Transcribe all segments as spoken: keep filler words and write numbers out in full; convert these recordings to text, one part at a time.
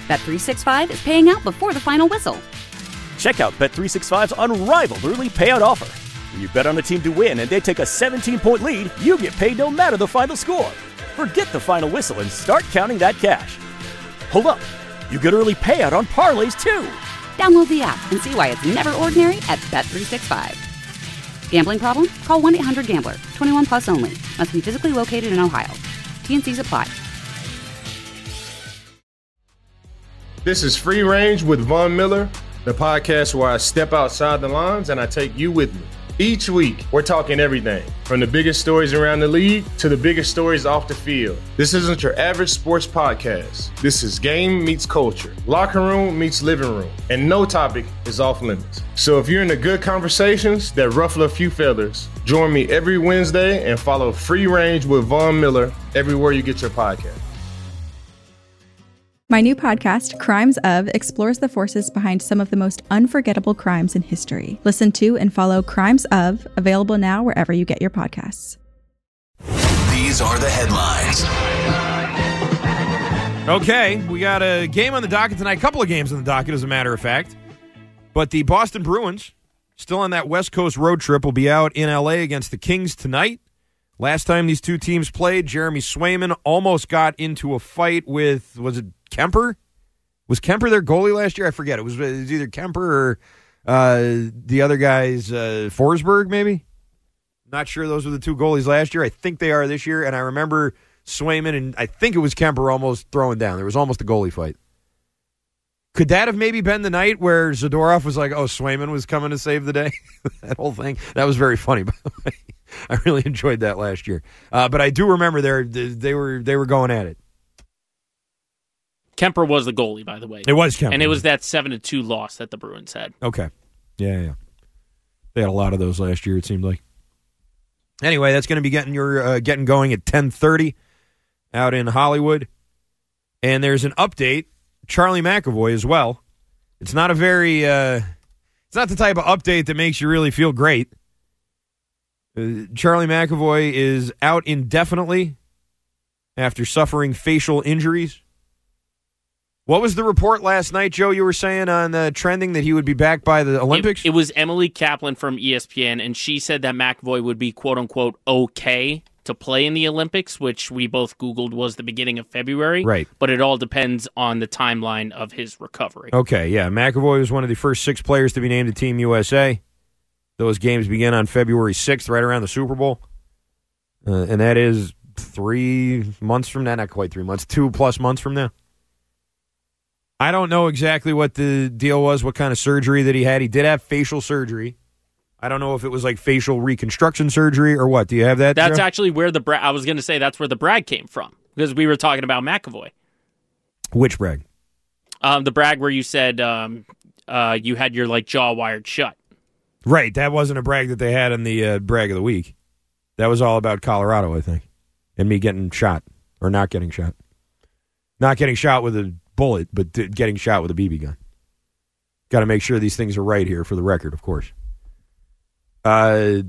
Bet three sixty-five is paying out before the final whistle. Check out Bet three sixty-five's unrivaled early payout offer. When you bet on a team to win and they take a seventeen-point lead, you get paid no matter the final score. Forget the final whistle and start counting that cash. Hold up. You get early payout on parlays, too. Download the app and see why it's never ordinary at Bet three sixty-five. Gambling problem? Call one eight hundred gambler. twenty-one plus only. Must be physically located in Ohio. T N Cs apply. This is Free Range with Von Miller, the podcast where I step outside the lines and I take you with me. Each week, we're talking everything from the biggest stories around the league to the biggest stories off the field. This isn't your average sports podcast. This is game meets culture, locker room meets living room, and no topic is off limits. So if you're into good conversations that ruffle a few feathers, join me every Wednesday and follow Free Range with Von Miller everywhere you get your podcast. My new podcast, Crimes Of, explores the forces behind some of the most unforgettable crimes in history. Listen to and follow Crimes Of, available now wherever you get your podcasts. These are the headlines. Okay, we got a game on the docket tonight. A couple of games on the docket, as a matter of fact. But the Boston Bruins, still on that West Coast road trip, will be out in L A against the Kings tonight. Last time these two teams played, Jeremy Swayman almost got into a fight with, was it Kemper? Was Kemper their goalie last year? I forget. It was, it was either Kemper or uh, the other guy's uh, Forsberg, maybe? Not sure those were the two goalies last year. I think they are this year. And I remember Swayman and I think it was Kemper almost throwing down. There was almost a goalie fight. Could that have maybe been the night where Zadorov was like, oh, Swayman was coming to save the day? That whole thing. That was very funny, by the way. I really enjoyed that last year. Uh, but I do remember they they were they were going at it. Kemper was the goalie, by the way. It was Kemper. And it was that seven to two loss that the Bruins had. Okay. Yeah, yeah. They had a lot of those last year, it seemed like. Anyway, that's going to be getting your uh, getting going at ten thirty out in Hollywood. And there's an update. Charlie McAvoy as well. It's not a very, uh, it's not the type of update that makes you really feel great. Uh, Charlie McAvoy is out indefinitely after suffering facial injuries. What was the report last night, Joe, you were saying on uh, trending that he would be back by the Olympics? It, it was Emily Kaplan from E S P N, and she said that McAvoy would be, quote-unquote, okay to play in the Olympics, which we both Googled was the beginning of February. Right. But it all depends on the timeline of his recovery. Okay, yeah. McAvoy was one of the first six players to be named to Team U S A. Those games begin on February sixth, right around the Super Bowl. Uh, and that is three months from now. Not quite three months. Two plus months from now. I don't know exactly what the deal was, what kind of surgery that he had. He did have facial surgery. I don't know if it was like facial reconstruction surgery or what. Do you have that? That's Joe? actually where the brag, I was going to say that's where the brag came from, because we were talking about McAvoy. Which brag? Um, the brag where you said um, uh, you had your like jaw wired shut. Right. That wasn't a brag that they had in the uh, brag of the week. That was all about Colorado, I think, and me getting shot or not getting shot. Not getting shot with a bullet, but getting shot with a B B gun. Got to make sure these things are right here for the record, of course. Uh,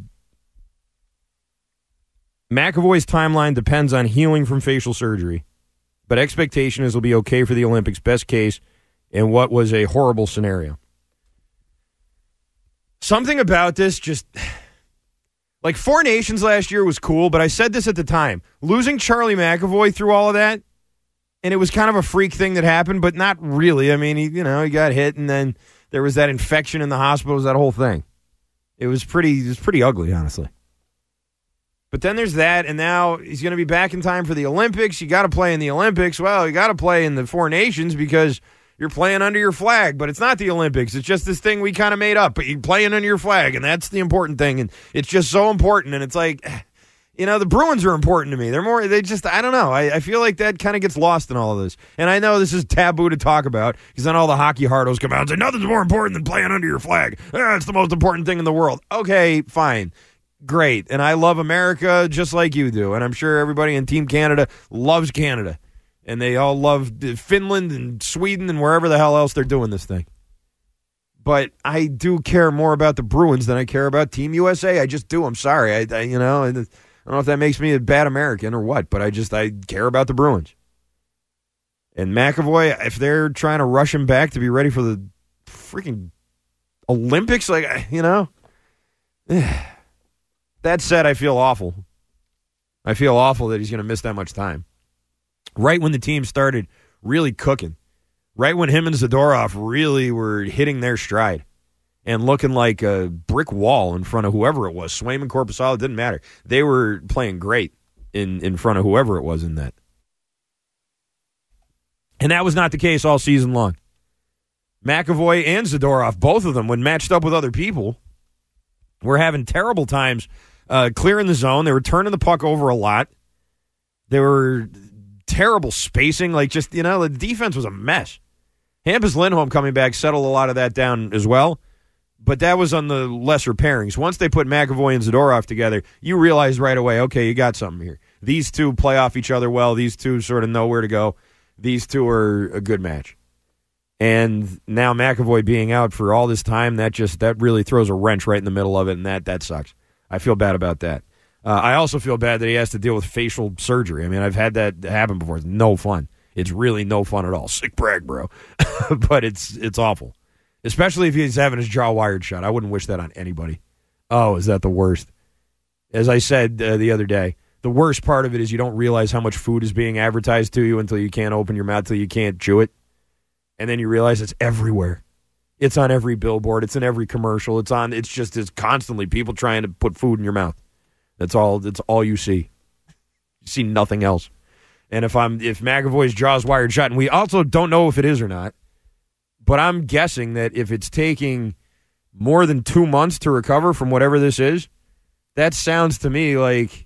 McAvoy's timeline depends on healing from facial surgery, but expectation is he'll be okay for the Olympics, best case, in what was a horrible scenario. Something about this just... Like, Four Nations last year was cool, but I said this at the time. Losing Charlie McAvoy through all of that, and it was kind of a freak thing that happened, but not really. I mean, he, you know, he got hit, and then there was that infection in the hospital, it was that whole thing. It was pretty it was pretty ugly, honestly. But then there's that, and now he's going to be back in time for the Olympics. You got to play in the Olympics. Well, you got to play in the Four Nations because you're playing under your flag, but it's not the Olympics. It's just this thing we kind of made up, but you're playing under your flag, and that's the important thing, and it's just so important, and it's like... You know, the Bruins are important to me. They're more, they just, I don't know. I, I feel like that kind of gets lost in all of this. And I know this is taboo to talk about because then all the hockey hardos come out and say, nothing's more important than playing under your flag. Ah, it's the most important thing in the world. Okay, fine. Great. And I love America just like you do. And I'm sure everybody in Team Canada loves Canada. And they all love Finland and Sweden and wherever the hell else they're doing this thing. But I do care more about the Bruins than I care about Team U S A. I just do. I'm sorry. I, I you know... I, I don't know if that makes me a bad American or what, but I just, I care about the Bruins. And McAvoy, if they're trying to rush him back to be ready for the freaking Olympics, like, you know. That said, I feel awful. I feel awful that he's going to miss that much time. Right when the team started really cooking. Right when him and Zadorov really were hitting their stride and looking like a brick wall in front of whoever it was. Swayman, Korpisalo, it didn't matter. They were playing great in, in front of whoever it was in that. And that was not the case all season long. McAvoy and Zadorov, both of them, when matched up with other people, were having terrible times uh, clearing the zone. They were turning the puck over a lot. They were terrible spacing. Like, just, you know, the defense was a mess. Hampus Lindholm coming back settled a lot of that down as well. But that was on the lesser pairings. Once they put McAvoy and Zadorov together, you realize right away, okay, you got something here. These two play off each other well. These two sort of know where to go. These two are a good match. And now McAvoy being out for all this time, that just that really throws a wrench right in the middle of it, and that that sucks. I feel bad about that. Uh, I also feel bad that he has to deal with facial surgery. I mean, I've had that happen before. It's no fun. It's really no fun at all. Sick brag, bro. But it's it's awful. Especially if he's having his jaw wired shut. I wouldn't wish that on anybody. Oh, is that the worst? As I said uh, the other day, the worst part of it is you don't realize how much food is being advertised to you until you can't open your mouth, until you can't chew it. And then you realize it's everywhere. It's on every billboard. It's in every commercial. It's on. It's just it's constantly people trying to put food in your mouth. That's all. That's all you see. You see nothing else. And if I'm if McAvoy's jaw's wired shut, and we also don't know if it is or not, but I'm guessing that if it's taking more than two months to recover from whatever this is, that sounds to me like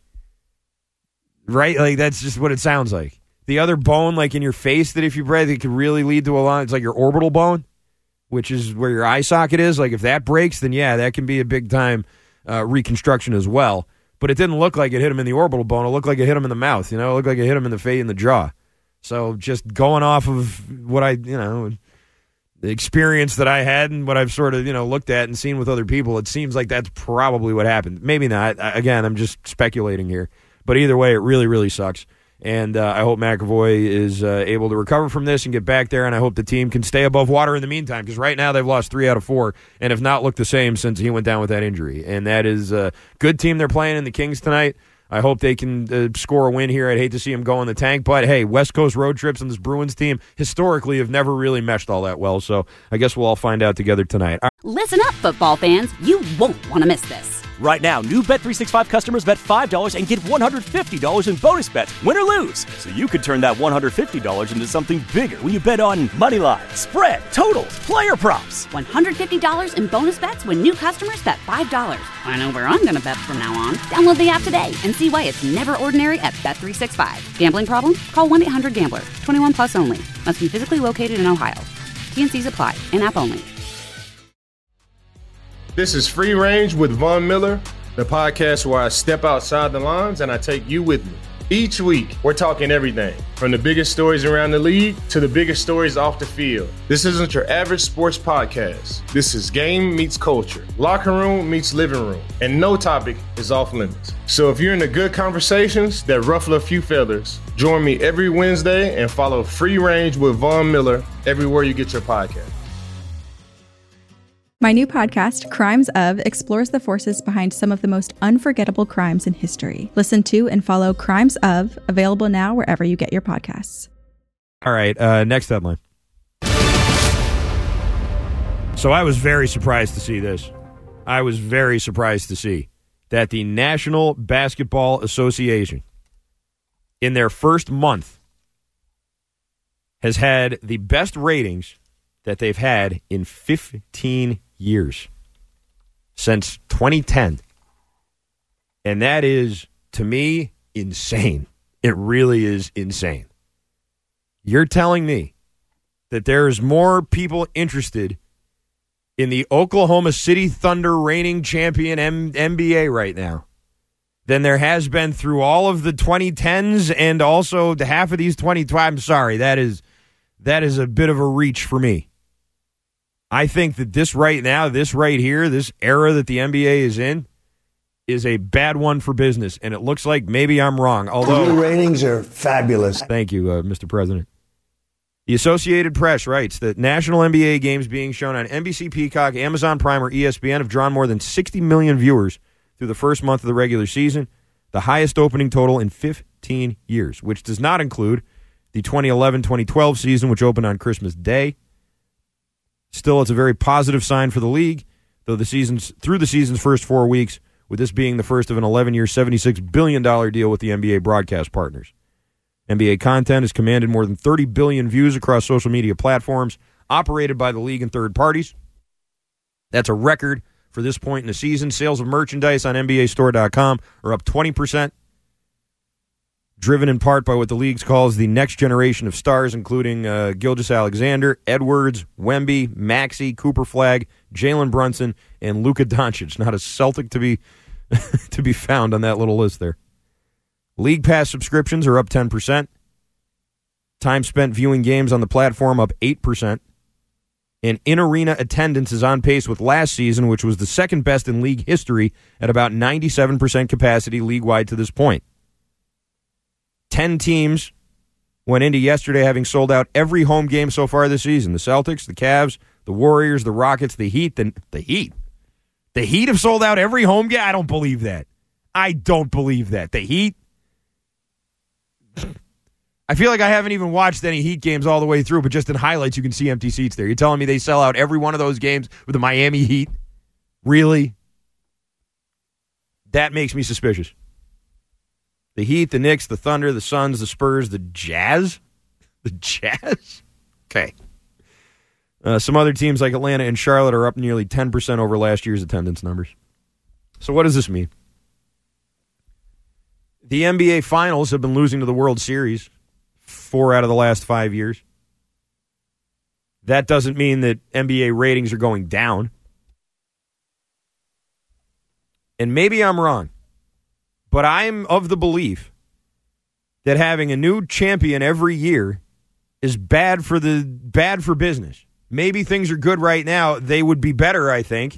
right. Like that's just what it sounds like. The other bone, like in your face, that if you break, it could really lead to a lot. It's like your orbital bone, which is where your eye socket is. Like if that breaks, then yeah, that can be a big time uh, reconstruction as well. But it didn't look like it hit him in the orbital bone. It looked like it hit him in the mouth. You know, it looked like it hit him in the face, in the jaw. So just going off of what I, you know, the experience that I had and what I've sort of, you know, looked at and seen with other people, it seems like that's probably what happened. Maybe not. Again, I'm just speculating here. But either way, it really, really sucks. And uh, I hope McAvoy is uh, able to recover from this and get back there, and I hope the team can stay above water in the meantime, because right now they've lost three out of four and have not looked the same since he went down with that injury. And that is a good team they're playing in the Kings tonight. I hope they can uh, score a win here. I'd hate to see them go in the tank, but hey, West Coast road trips and this Bruins team historically have never really meshed all that well, so I guess we'll all find out together tonight. Listen up, football fans. You won't want to miss this. Right now, new Bet three sixty-five customers bet five dollars and get one hundred fifty dollars in bonus bets, win or lose. So you could turn that one hundred fifty dollars into something bigger when you bet on money line, spread, totals, player props. one hundred fifty dollars in bonus bets when new customers bet five dollars. I know where I'm going to bet from now on. Download the app today and see why it's never ordinary at Bet three sixty-five. Gambling problem? Call one eight hundred gambler. twenty-one plus only. Must be physically located in Ohio. T N Cs apply. In-app only. This is Free Range with Von Miller, the podcast where I step outside the lines and I take you with me. Each week, we're talking everything from the biggest stories around the league to the biggest stories off the field. This isn't your average sports podcast. This is game meets culture, locker room meets living room, and no topic is off limits. So if you're into good conversations that ruffle a few feathers, join me every Wednesday and follow Free Range with Von Miller everywhere you get your podcast. My new podcast, Crimes Of, explores the forces behind some of the most unforgettable crimes in history. Listen to and follow Crimes Of, available now wherever you get your podcasts. All right, uh, next headline. So I was very surprised to see this. I was very surprised to see that the National Basketball Association, in their first month, has had the best ratings that they've had in fifteen years, since twenty ten. And that is, to me, insane. It really is insane. You're telling me that there's more people interested in the Oklahoma City Thunder reigning champion M- N B A right now than there has been through all of the twenty tens and also the half of these twenty twelve. I'm sorry, that is that is a bit of a reach for me. I think that this right now, this right here, this era that the N B A is in, is a bad one for business, and it looks like maybe I'm wrong. Although the new ratings are fabulous. Thank you, uh, Mister President. The Associated Press writes that national N B A games being shown on N B C, Peacock, Amazon Prime, or E S P N have drawn more than sixty million viewers through the first month of the regular season, the highest opening total in fifteen years, which does not include the twenty eleven twenty twelve season, which opened on Christmas Day. Still, it's a very positive sign for the league, though the season's through the season's first four weeks, with this being the first of an eleven-year, seventy-six billion dollars deal with the N B A broadcast partners. N B A content has commanded more than thirty billion views across social media platforms operated by the league and third parties. That's a record for this point in the season. Sales of merchandise on N B A store dot com are up twenty percent, driven in part by what the league calls the next generation of stars, including uh, Gilgeous-Alexander, Edwards, Wemby, Maxey, Cooper Flagg, Jalen Brunson, and Luka Doncic. Not a Celtic to be to be found on that little list there. League Pass subscriptions are up ten percent. Time spent viewing games on the platform up eight percent. And in-arena attendance is on pace with last season, which was the second best in league history at about ninety-seven percent capacity league-wide to this point. Ten teams went into yesterday having sold out every home game so far this season. The Celtics, the Cavs, the Warriors, the Rockets, the Heat. The, the Heat? The Heat have sold out every home game? I don't believe that. I don't believe that. The Heat? I feel like I haven't even watched any Heat games all the way through, but just in highlights you can see empty seats there. You're telling me they sell out every one of those games with the Miami Heat? Really? That makes me suspicious. The Heat, the Knicks, the Thunder, the Suns, the Spurs, the Jazz? The Jazz? Okay. Uh, some other teams like Atlanta and Charlotte are up nearly ten percent over last year's attendance numbers. So what does this mean? The N B A Finals have been losing to the World Series four out of the last five years. That doesn't mean that N B A ratings are going down. And maybe I'm wrong, but I'm of the belief that having a new champion every year is bad for the bad for business. Maybe things are good right now. They would be better, I think,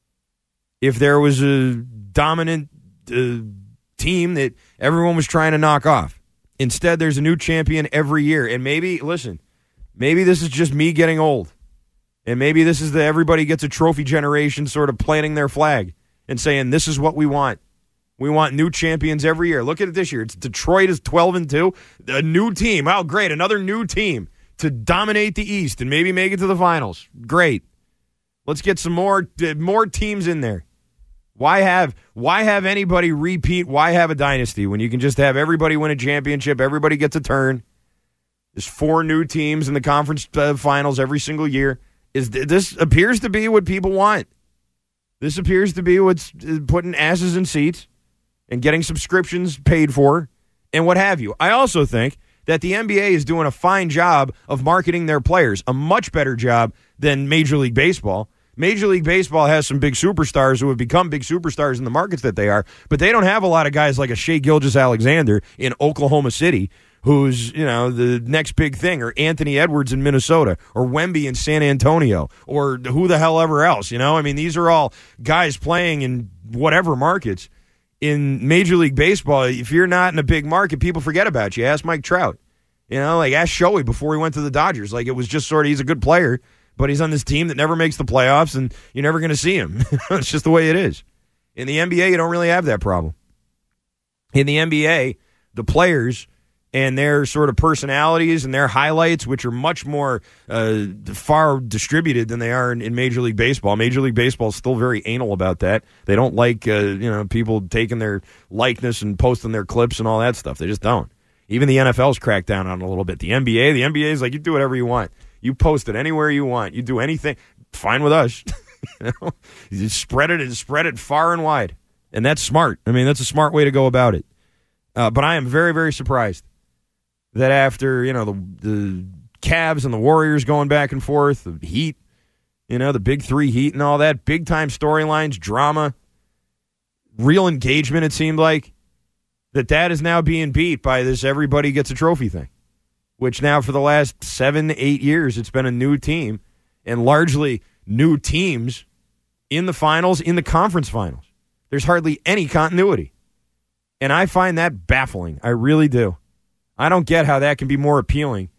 if there was a dominant uh, team that everyone was trying to knock off. Instead, there's a new champion every year. And maybe, listen, maybe this is just me getting old. And maybe this is the everybody gets a trophy generation sort of planting their flag and saying, this is what we want. We want new champions every year. Look at it this year. It's Detroit is twelve and two. A new team. Oh, great. Another new team to dominate the East and maybe make it to the finals. Great. Let's get some more more teams in there. Why have why have anybody repeat? Why have a dynasty when you can just have everybody win a championship? Everybody gets a turn. There's four new teams in the conference uh, finals every single year. Is this appears to be what people want? This appears to be what's putting asses in seats and getting subscriptions paid for and what have you. I also think that the N B A is doing a fine job of marketing their players, a much better job than Major League Baseball. Major League Baseball has some big superstars who have become big superstars in the markets that they are, but they don't have a lot of guys like a Shai Gilgeous-Alexander in Oklahoma City, who's, you know, the next big thing, or Anthony Edwards in Minnesota, or Wemby in San Antonio, or who the hell ever else, you know? I mean, these are all guys playing in whatever markets. In Major League Baseball, if you're not in a big market, people forget about you. Ask Mike Trout. You know, like ask Shohei before he went to the Dodgers. Like, it was just sort of, he's a good player, but he's on this team that never makes the playoffs, and you're never going to see him. It's just the way it is. In the N B A, you don't really have that problem. In the N B A, the players and their sort of personalities and their highlights, which are much more uh, far distributed than they are in, in Major League Baseball. Major League Baseball is still very anal about that. They don't like uh, you know people taking their likeness and posting their clips and all that stuff. They just don't. Even the N F L's cracked down on it a little bit. The N B A, the N B A is like, you do whatever you want. You post it anywhere you want. You do anything. Fine with us. You know? You spread it and spread it far and wide. And that's smart. I mean, that's a smart way to go about it. Uh, but I am very, very surprised that after, you know, the the Cavs and the Warriors going back and forth, the Heat, you know, the big three Heat and all that, big-time storylines, drama, real engagement, it seemed like, that that is now being beat by this everybody gets a trophy thing, which now for the last seven, eight years, it's been a new team and largely new teams in the finals, in the conference finals. There's hardly any continuity. And I find that baffling. I really do. I don't get how that can be more appealing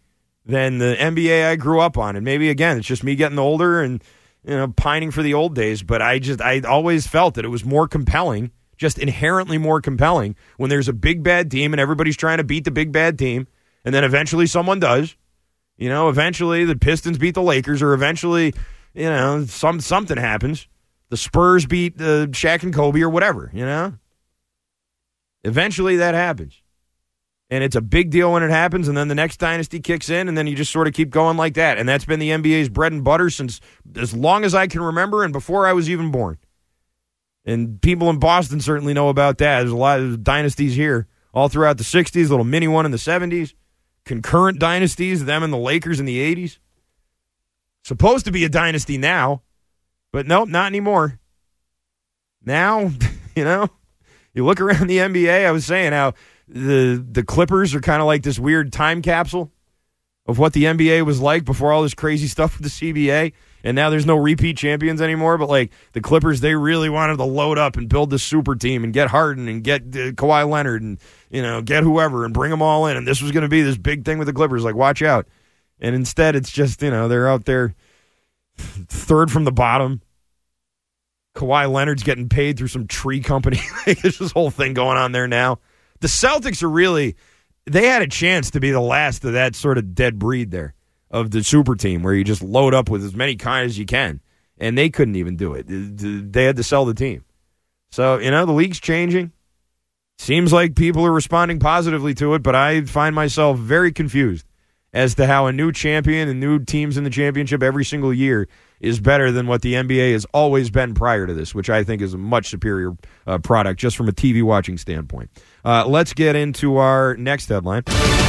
than the N B A I grew up on. And maybe, again, it's just me getting older and, you know, pining for the old days. But I just, I always felt that it was more compelling, just inherently more compelling, when there's a big bad team and everybody's trying to beat the big bad team. And then eventually someone does. You know, eventually the Pistons beat the Lakers, or eventually, you know, some something happens. The Spurs beat uh, Shaq and Kobe or whatever, you know? Eventually that happens. And it's a big deal when it happens, and then the next dynasty kicks in, and then you just sort of keep going like that. And that's been the N B A's bread and butter since as long as I can remember and before I was even born. And people in Boston certainly know about that. There's a lot of dynasties here all throughout the sixties, a little mini one in the seventies, concurrent dynasties, them and the Lakers in the eighties. Supposed to be a dynasty now, but nope, not anymore. Now, you know, you look around the N B A, I was saying how the the Clippers are kind of like this weird time capsule of what the N B A was like before all this crazy stuff with the C B A. And now there's no repeat champions anymore, but like the Clippers, they really wanted to load up and build this super team and get Harden and get uh, Kawhi Leonard and, you know, get whoever and bring them all in. And this was going to be this big thing with the Clippers. Like, watch out. And instead, it's just, you know, they're out there third from the bottom. Kawhi Leonard's getting paid through some tree company. There's this whole thing going on there now. The Celtics are really, they had a chance to be the last of that sort of dead breed there of the super team where you just load up with as many kind as you can. And they couldn't even do it. They had to sell the team. So, you know, the league's changing. Seems like people are responding positively to it, but I find myself very confused as to how a new champion and new teams in the championship every single year is better than what the N B A has always been prior to this, which I think is a much superior uh, product just from a T V watching standpoint. Uh, let's get into our next headline,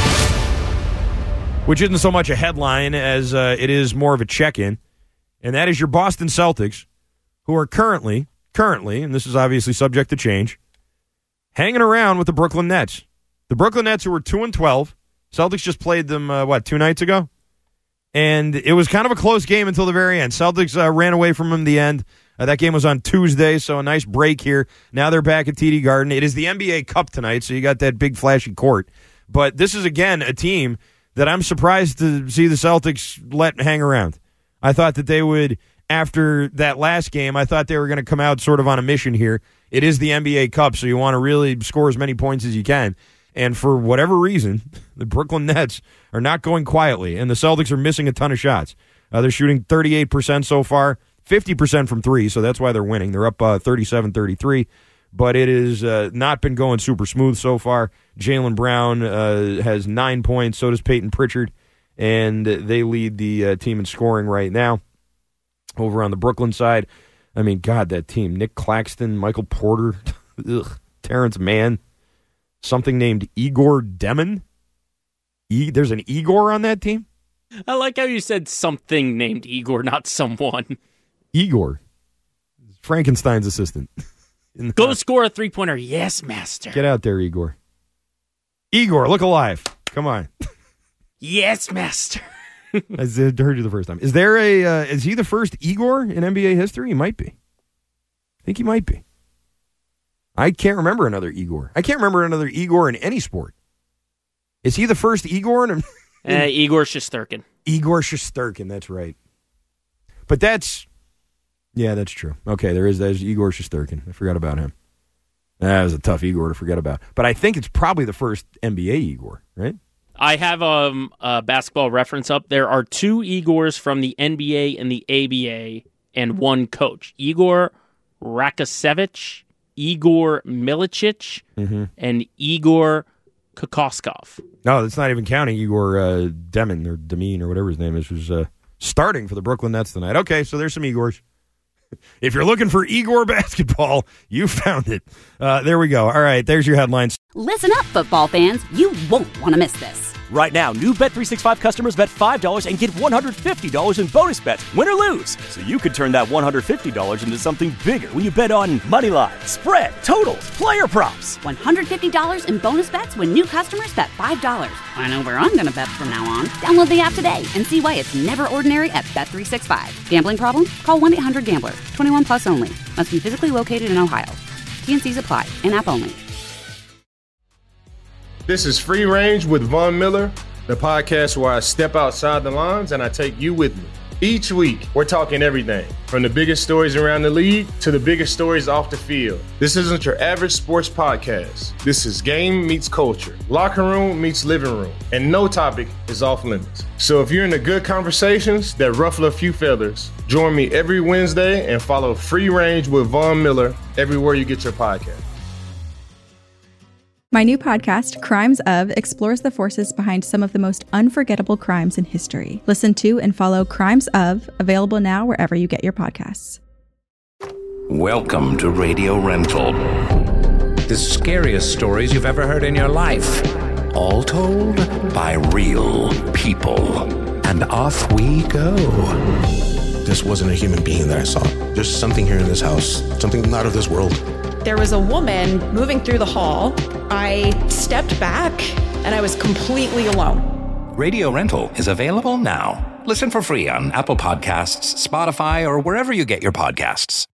which isn't so much a headline as uh, it is more of a check-in, and that is your Boston Celtics, who are currently, currently, and this is obviously subject to change, hanging around with the Brooklyn Nets. The Brooklyn Nets, who were two and twelve, Celtics just played them, uh, what, two nights ago? And it was kind of a close game until the very end. Celtics uh, ran away from them in the end. Uh, that game was on Tuesday, so a nice break here. Now they're back at T D Garden. It is the N B A Cup tonight, so you got that big flashy court. But this is, again, a team that I'm surprised to see the Celtics let hang around. I thought that they would, after that last game, I thought they were going to come out sort of on a mission here. It is the N B A Cup, so you want to really score as many points as you can. And for whatever reason, the Brooklyn Nets are not going quietly, and the Celtics are missing a ton of shots. Uh, they're shooting thirty-eight percent so far, fifty percent from three, so that's why they're winning. They're up uh, thirty-seven thirty-three, but it has uh, not been going super smooth so far. Jaylen Brown uh, has nine points, so does Peyton Pritchard, and they lead the uh, team in scoring right now. Over on the Brooklyn side, I mean, God, that team. Nick Claxton, Michael Porter, ugh, Terrence Mann. Something named Igor Demon? E- There's an Igor on that team? I like how you said something named Igor, not someone. Igor. Frankenstein's assistant. Go score a three-pointer. Yes, master. Get out there, Igor. Igor, look alive. Come on. Yes, master. I heard you the first time. Is there a, uh, is he the first Igor in N B A history? He might be. I think he might be. I can't remember another Igor. I can't remember another Igor in any sport. Is he the first Igor? In, in, uh, Igor Shesterkin. Igor Shesterkin, that's right. But that's, yeah, that's true. Okay, there is there's Igor Shesterkin. I forgot about him. That was a tough Igor to forget about. But I think it's probably the first N B A Igor, right? I have um, a basketball reference up. There are two Igors from the N B A and the A B A and one coach. Igor Rakosevich, Igor Milicic, mm-hmm. and Igor Kokoskov. No, that's not even counting Igor uh, Demon or Demine or whatever his name is, who's uh, starting for the Brooklyn Nets tonight. Okay, so there's some Igors. If you're looking for Igor basketball, you found it. Uh, there we go. All right, there's your headlines. Listen up, football fans. You won't want to miss this. Right now, new Bet three sixty-five customers bet five dollars and get one hundred fifty dollars in bonus bets, win or lose. So you could turn that one hundred fifty dollars into something bigger when you bet on money line, spread, totals, player props. one hundred fifty dollars in bonus bets when new customers bet five dollars. I know where I'm going to bet from now on. Download the app today and see why it's never ordinary at Bet three sixty-five. Gambling problem? Call one eight hundred gambler. twenty-one plus only. Must be physically located in Ohio. T and C's apply. In-app only. This is Free Range with Von Miller, the podcast where I step outside the lines and I take you with me. Each week, we're talking everything from the biggest stories around the league to the biggest stories off the field. This isn't your average sports podcast. This is game meets culture, locker room meets living room, and no topic is off limits. So if you're into good conversations that ruffle a few feathers, join me every Wednesday and follow Free Range with Von Miller everywhere you get your podcast. My new podcast, Crimes Of, explores the forces behind some of the most unforgettable crimes in history. Listen to and follow Crimes Of, available now wherever you get your podcasts. Welcome to Radio Rental. The scariest stories you've ever heard in your life. All told by real people. And off we go. This wasn't a human being that I saw. There's something here in this house, something not of this world. There was a woman moving through the hall. I stepped back and I was completely alone. Radio Rental is available now. Listen for free on Apple Podcasts, Spotify, or wherever you get your podcasts.